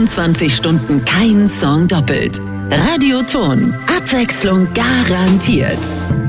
24 Stunden kein Song doppelt. Radioton. Abwechslung garantiert.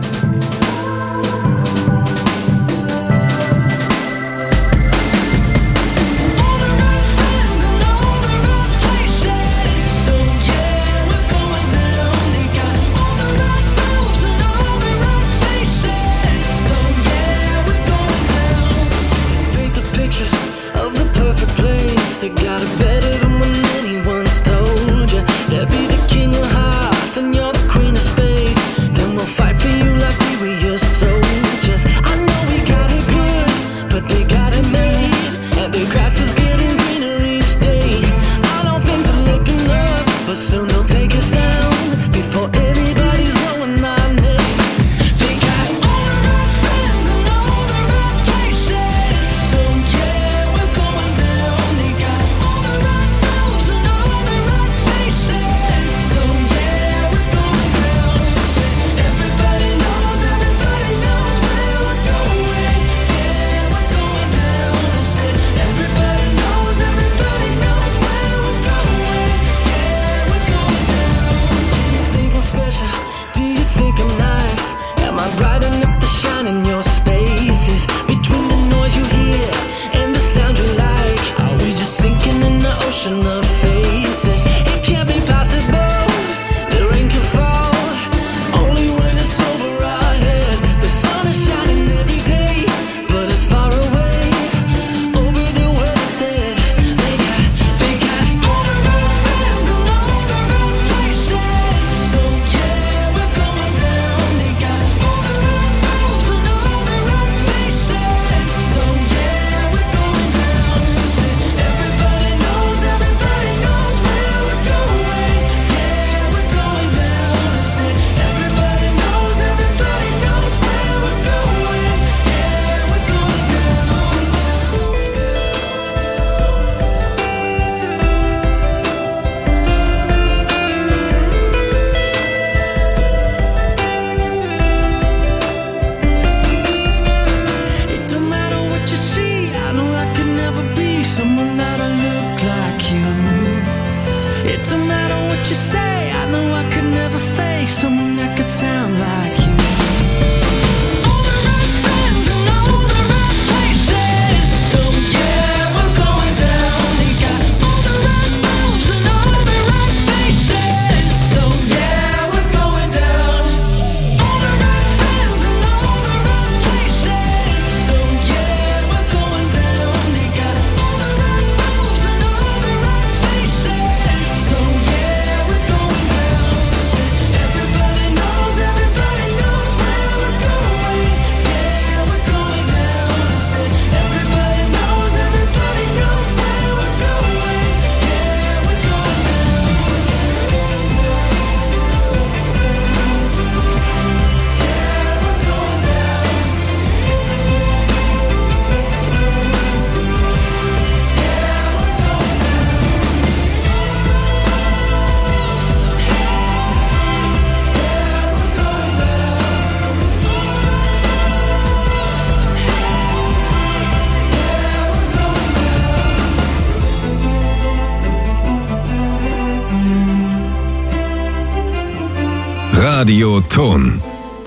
Radioton.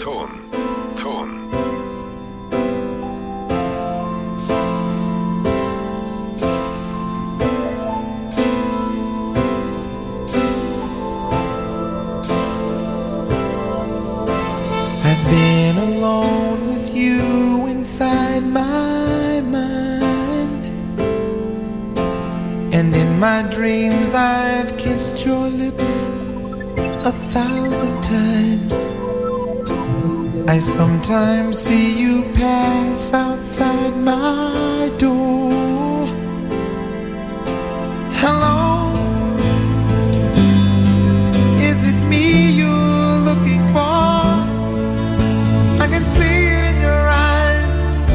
I've been alone with you inside my mind, and in my dreams I've kissed your lips 1,000 times. I sometimes see you pass outside my door. Hello, is it me you're looking for? I can see it in your eyes,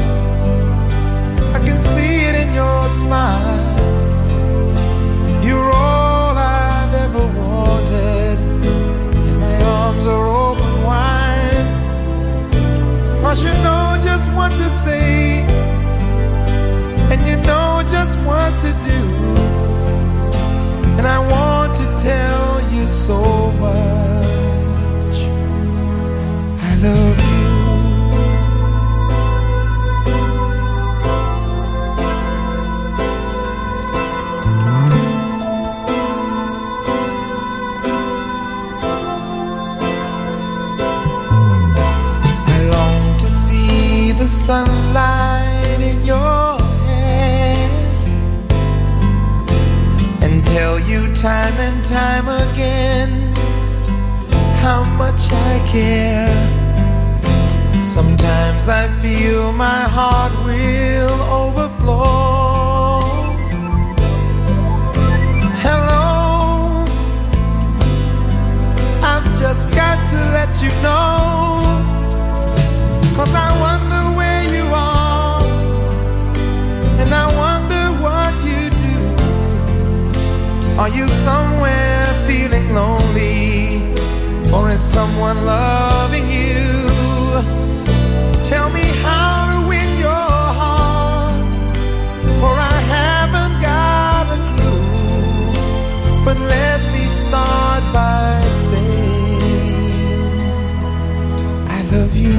I can see it in your smile. You're all I've ever wanted, and my arms are open wide. 'Cause you know just what to say, and you know just what to do. sunlight in your hair and tell you time and time again how much I care. Sometimes I feel my heart will overflow. Hello, I've just got to let you know, 'cause I wonder where you are, and I wonder what you do. Are you somewhere feeling lonely, or is someone loving you? Tell me how to win your heart, for I haven't got a clue. But let me start by saying I love you.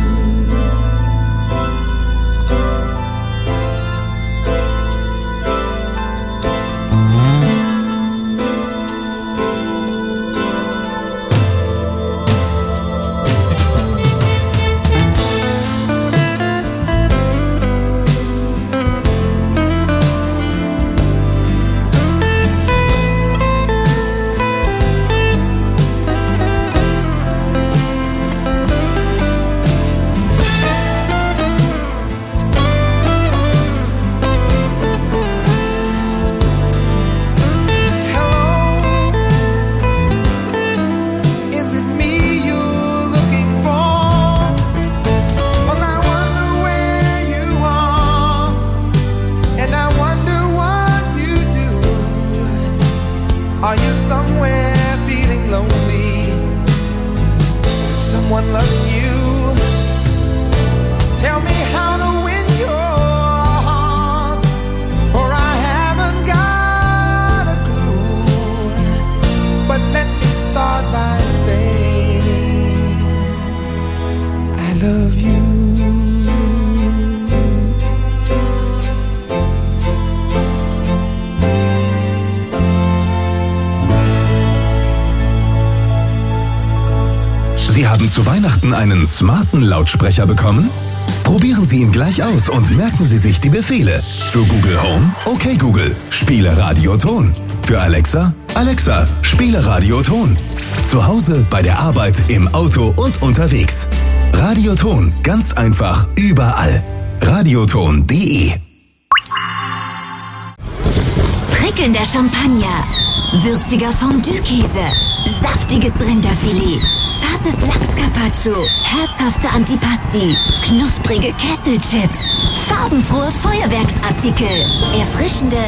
Are you somewhere feeling lonely? Is someone loving you? Tell me how to win your heart, for I haven't got a clue. But let me start by saying I love you. Sie haben zu Weihnachten einen smarten Lautsprecher bekommen? Probieren Sie ihn gleich aus und merken Sie sich die Befehle. Für Google Home, okay Google, spiele Radioton. Für Alexa, Alexa, spiele Radioton. Zu Hause, bei der Arbeit, im Auto und unterwegs. Radioton, ganz einfach, überall. Radioton.de. Prickelnder Champagner, würziger Fondue-Käse, saftiges Rinderfilet, zartes Lachs-Carpaccio, herzhafte Antipasti, knusprige Kesselchips, farbenfrohe Feuerwerksartikel, erfrischende...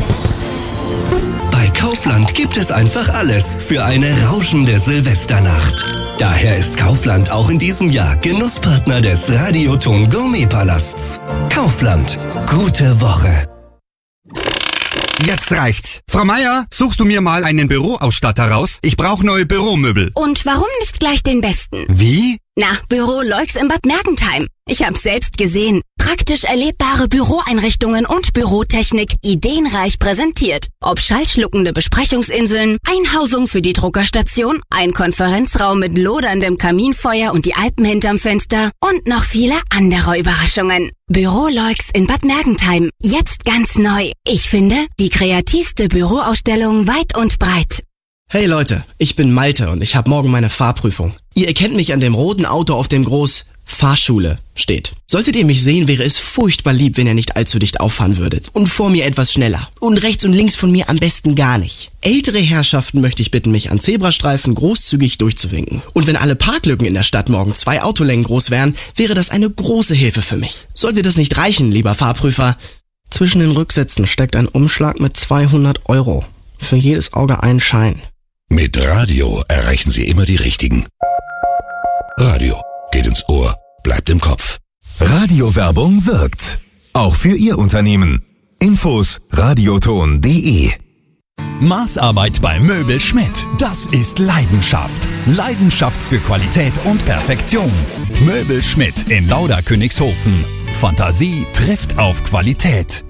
Bei Kaufland gibt es einfach alles für eine rauschende Silvesternacht. Daher ist Kaufland auch in diesem Jahr Genusspartner des Radioton Gourmet-Palasts. Kaufland, gute Woche. Jetzt reicht's. Frau Meier, suchst du mir mal einen Büroausstatter raus? Ich brauche neue Büromöbel. Und warum nicht gleich den besten? Wie? Na, Büro Leux in Bad Mergentheim. Ich hab's selbst gesehen. Praktisch erlebbare Büroeinrichtungen und Bürotechnik ideenreich präsentiert. Ob schallschluckende Besprechungsinseln, Einhausung für die Druckerstation, ein Konferenzraum mit loderndem Kaminfeuer und die Alpen hinterm Fenster und noch viele andere Überraschungen. Büro Leux in Bad Mergentheim. Jetzt ganz neu. Ich finde, die kreativste Büroausstellung weit und breit. Hey Leute, ich bin Malte und ich habe morgen meine Fahrprüfung. Ihr erkennt mich an dem roten Auto, auf dem groß Fahrschule steht. Solltet ihr mich sehen, wäre es furchtbar lieb, wenn ihr nicht allzu dicht auffahren würdet. Und vor mir etwas schneller. Und rechts und links von mir am besten gar nicht. Ältere Herrschaften möchte ich bitten, mich an Zebrastreifen großzügig durchzuwinken. Und wenn alle Parklücken in der Stadt morgen 2 Autolängen groß wären, wäre das eine große Hilfe für mich. Sollte das nicht reichen, lieber Fahrprüfer? Zwischen den Rücksitzen steckt ein Umschlag mit 200 €. Für jedes Auge ein Schein. Mit Radio erreichen Sie immer die Richtigen. Radio geht ins Ohr, bleibt im Kopf. Radiowerbung wirkt. Auch für Ihr Unternehmen. Infos radioton.de. Maßarbeit bei Möbel Schmidt. Das ist Leidenschaft. Leidenschaft für Qualität und Perfektion. Möbel Schmidt in Lauda-Königshofen. Fantasie trifft auf Qualität.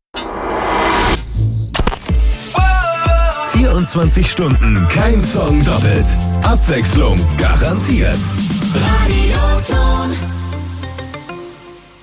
24 Stunden, kein Song doppelt. Abwechslung garantiert. Radioton.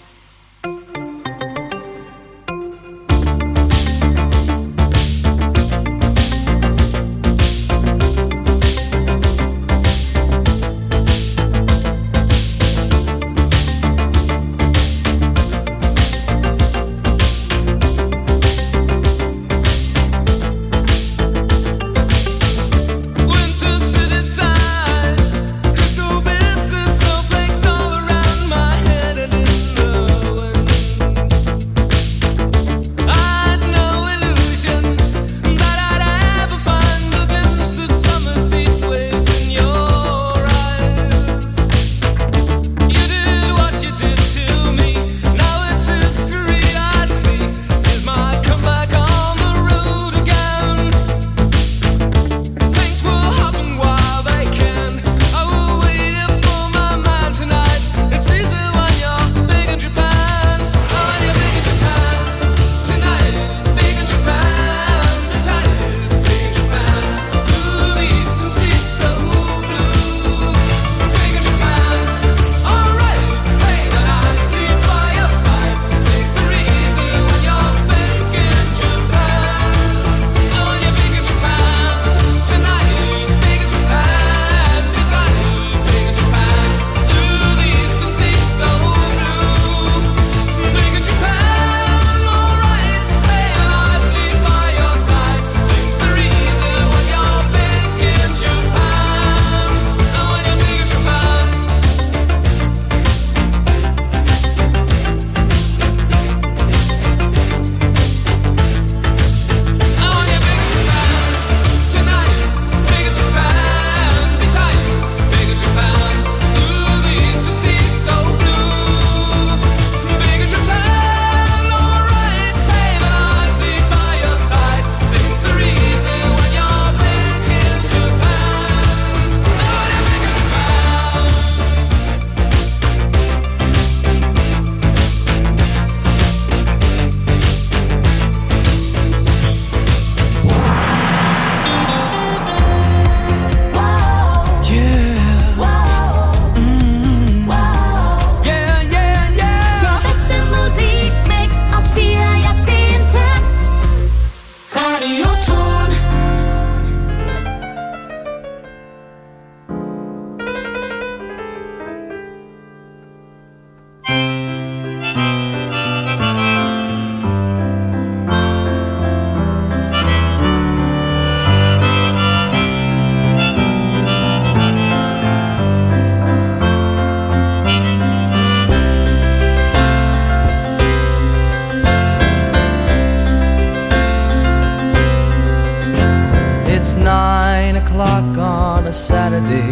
o'clock on a Saturday.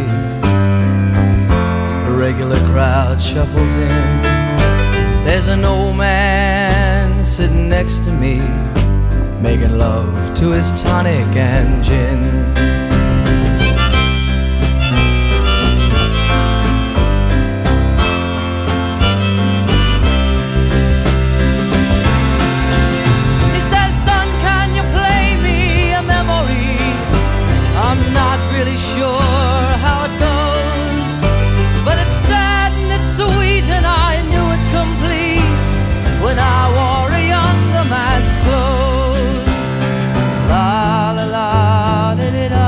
The regular crowd shuffles in. There's an old man sitting next to me, making love to his tonic and gin. He says, son, can you play me a memory? I'm not really sure how it goes, but it's sad and it's sweet, and I knew it complete when I wore a younger man's clothes. La la la li li la,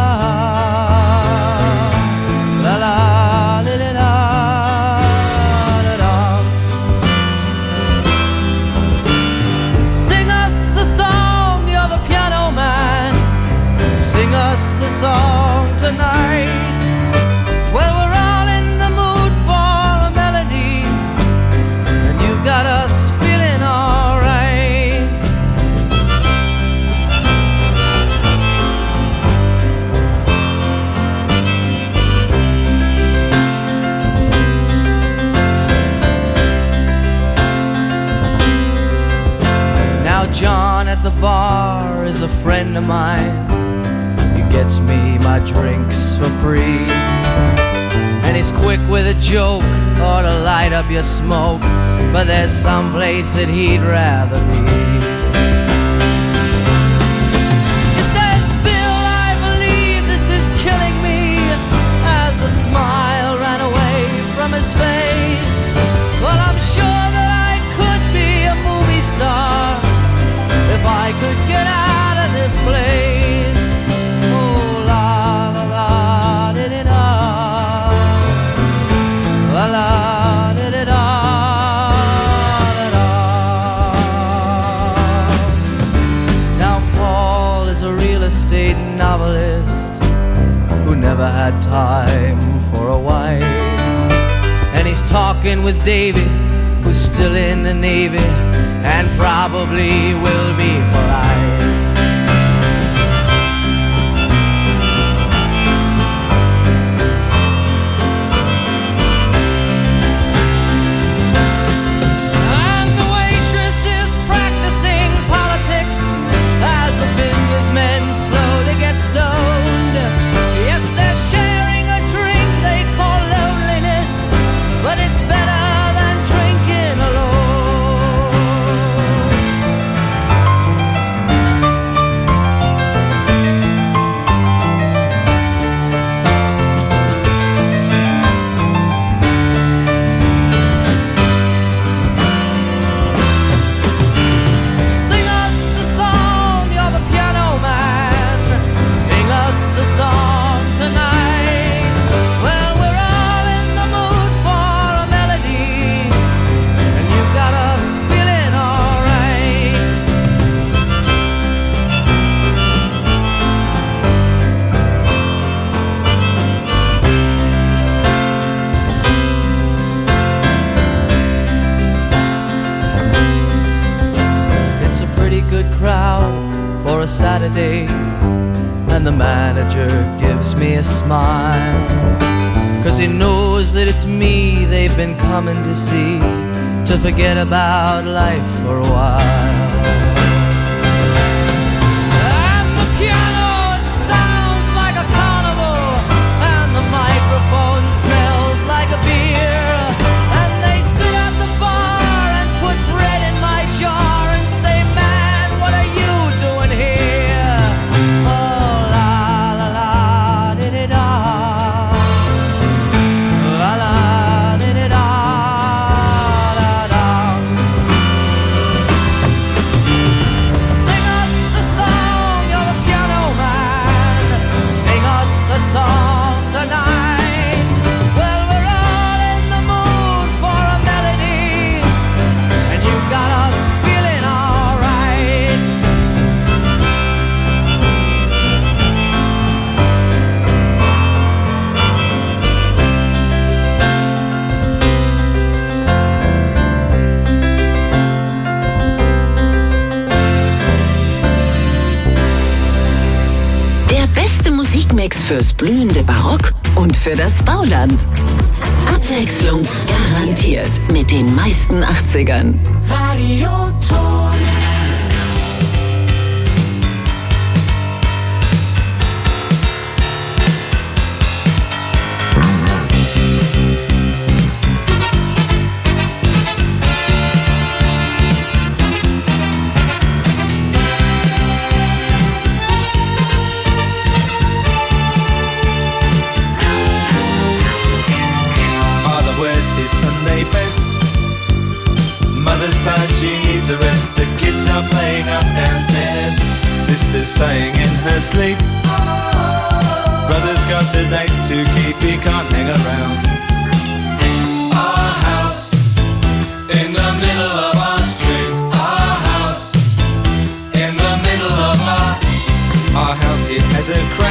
la la li li la, la la. Sing us a song, you're the piano man. Sing us a song tonight. Well, we're all in the mood for a melody, and you've got us feeling alright. Now John at the bar is a friend of mine. He gets me my drinks for free, and he's quick with a joke or to light up your smoke, but there's some place that he'd rather be. He says, Bill, I believe this is killing me, as a smile ran away from his face. Well, I'm sure that I could be a movie star if I could get out of this place. Oh, la la la di di da, la la di di da, da da. Now Paul is a real estate novelist who never had time for a wife, and he's talking with David, who's still in the Navy and probably will be for life. And the waitress is practicing politics as the businessmen slowly get stoned. Yes, they're sharing a drink they call loneliness, but it's better than drinking alone. Sing us a song, you're the piano man. Sing us a song tonight. Well, we're all in the mood for a melody, and you've got us feeling alright. It's a pretty good crowd for a Saturday, and the manager gives me a smile, 'cause he knows that it's me they've been coming to see, to forget about life for a while. And the piano, it sounds like a carnival, and the microphone smells like a beer, and they sit at the bar and put bread in my jar and say, man, what are you doing here? Oh, la la la di di da, la la di di da, da da. fürs blühende Barock und für das Bauland. Abwechslung garantiert mit den meisten 80ern. Radioton. Sunday best. Mother's tired, she needs a rest. The kids are playing up downstairs. Sister's sighing in her sleep. Brother's got a date to keep, he can't hang around. Our house in the middle of our street. Our house in the middle of our house. It has a crack.